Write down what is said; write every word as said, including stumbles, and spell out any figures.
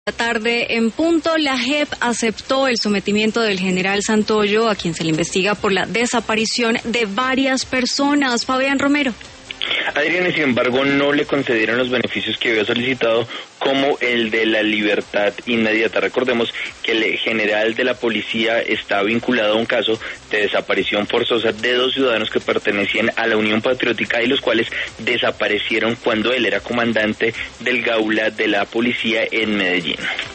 La tarde en punto, la J E P aceptó el sometimiento del general Santoyo, a quien se le investiga por la desaparición de varias personas. Fabián Romero. Adriana, sin embargo, no le concedieron los beneficios que había solicitado, como el de la libertad inmediata. Recordemos que el general de la policía está vinculado a un caso de desaparición forzosa de dos ciudadanos que pertenecían a la Unión Patriótica y los cuales desaparecieron cuando él era comandante del Gaula de la policía en Medellín.